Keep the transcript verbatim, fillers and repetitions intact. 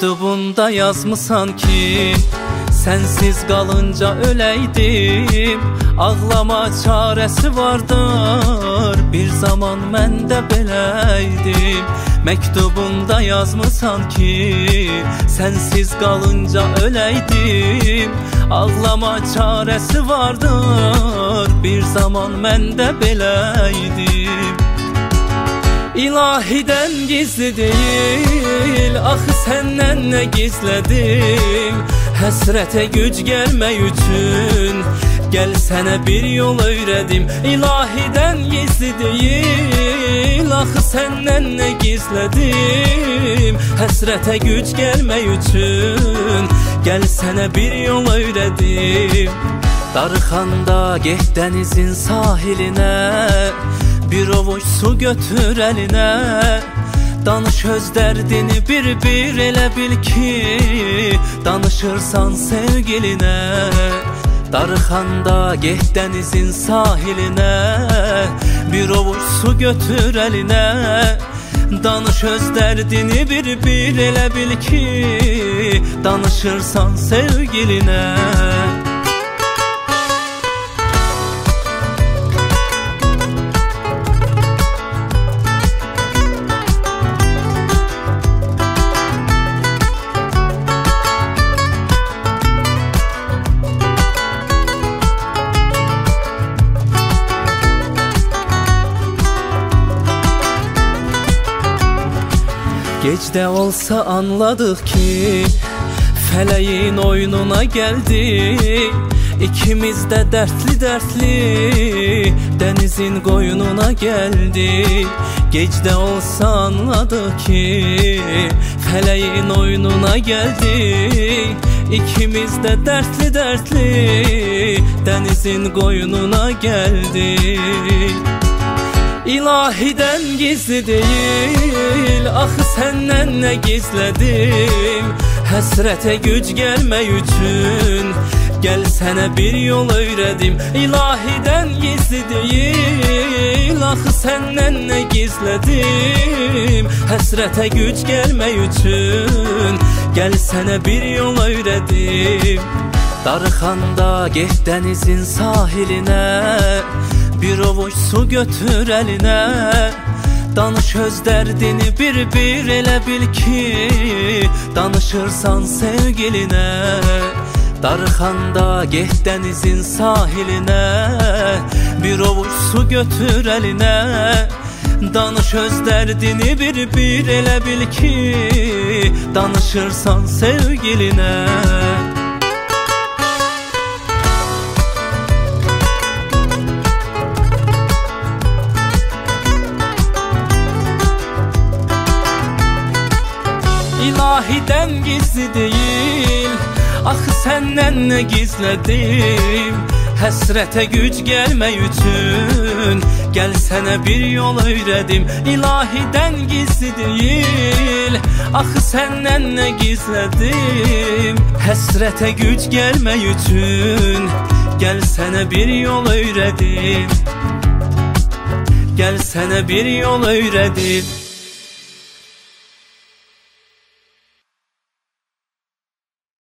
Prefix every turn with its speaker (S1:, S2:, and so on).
S1: Mektubunda yazmısan ki sensiz qalınca öləydim. Ağlama çarəsi vardır, bir zaman mən də beləydim. Mektubunda yazmısan ki sensiz qalınca öləydim. Ağlama çarəsi vardır, bir zaman mən də beləydim. İlahidən gizli deyil, axı səndən nə gizlədim. Həsrətə güc gəlmək üçün gəl sənə bir yol öyrədim. İlahidən gizli deyil, axı səndən nə gizlədim. Həsrətə güc gəlmək üçün gəl sənə bir yol öyrədim. Darıxanda get dənizin sahilinə, bir ovuc su götür əlinə. Danış öz dərdini bir-bir, elə bil ki danışırsan sevgilinə. Darıxanda get dənizin sahilinə, bir ovuc su götür əlinə. Danış öz dərdini bir-bir, elə bil ki danışırsan sevgilinə. Gec də olsa anladıq ki fələyin oyununa gəldik. İkimiz də dərdli-dərdli dənizin qoyununa gəldik. Gec də olsa anladıq ki fələyin oyununa gəldik. İkimiz də dərdli-dərdli dənizin qoyununa gəldik. İlahidən gizli deyil, axı səndən nə gizlədim. Həsrətə güc gəlmək üçün gəl sənə bir yol öyrədim. İlahidən gizli deyil, axı səndən nə gizlədim. Həsrətə güc gəlmək üçün gəl sənə bir yol öyrədim. Darıxanda get dənizin sahilinə, bir ovuc su götür əlinə. Danış öz dərdini bir-bir, elə bil ki danışırsan sevgilinə. Darıxanda get dənizin sahilinə, bir ovuc su götür əlinə. Danış öz dərdini bir-bir, elə bil ki danışırsan sevgilinə. İlahidən gizli deyil, axı səndən nə gizlədim. Həsrətə güc gəlmək üçün gəl sənə bir yol öyrədim. İlahidən gizli deyil, axı səndən nə gizlədim. Həsrətə güc gəlmək üçün gəl sənə bir yol öyrədim. Gəl sənə bir yol öyrədim.